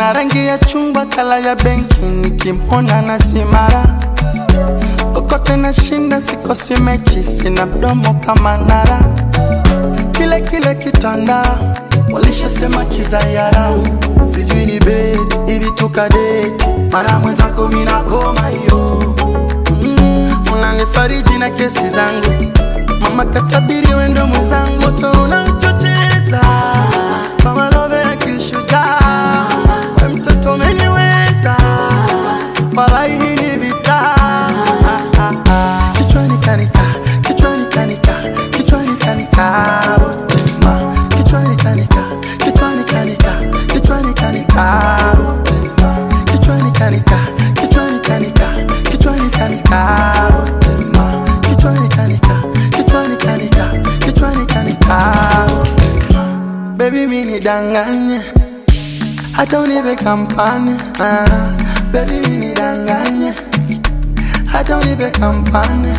ana rangi ya chungwa kala ya benki, nikimwona na simara. Kokote na shinda sikosi mechi, sina mdomo kama nara. Kile kitanda walishasema kizayara. Sijui ni beti ili tukadeti, mara mwenzako mina koma yo. Unanifariji na kesi zangu, mama katabiri wendo mwenzangu. Moto unauchocheza kama love ya kishujaa, we mtoto umeniweza, walai hii ni vita. Kichwani kanika, kichwani kanika, kichwani kanika, kichwani kanika, kichwani kanika, kichwani kanika, kichwani kanika, kichwani kanika, kichwani kanika, kichwani kanika, kichwani kanika, kichwani kanika. Baby mini danganye, hata unipe kampani. Baby mini danganye, hata unipe kampani.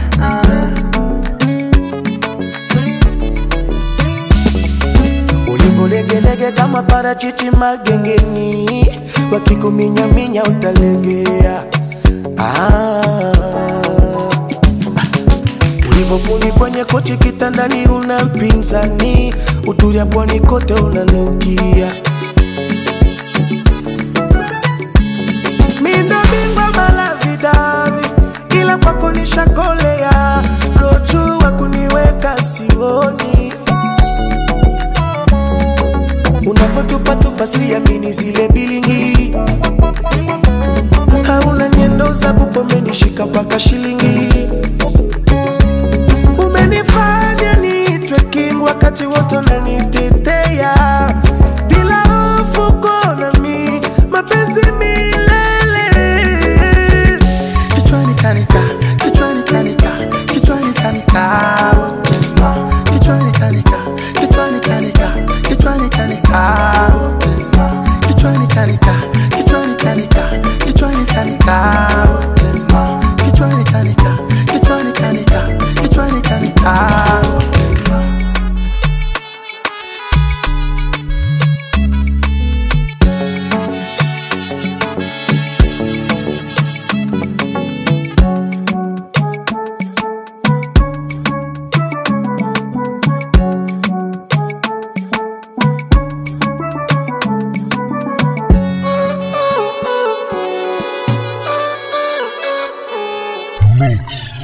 Ulivolegelege kama parachichi magengeni, wakikuminya utalegea. Ulivofuni kwenye kochi kitandani una mpinzani, utulia pwani kote unanukia. Mina bingwa malavidavi, ila kwako nishakolea. Roju wa kuniweka sioni, unavotupa siamini zile bilingi. Hauna niendo za bupo menishika mpaka shilingi. Umenifanya niitwe king wakati wote unanitetea. Bila hofu kona mi, mapenzi milele. Kichwani kanika, kichwani kanika, kichwani kanika, kichwani kanika, kichwani kanika, kichwani kanika, kichwani kanika, kichwani kanika, kichwani kanika, kichwani kanika, kichwani kanika, kichwani kanika. Mix.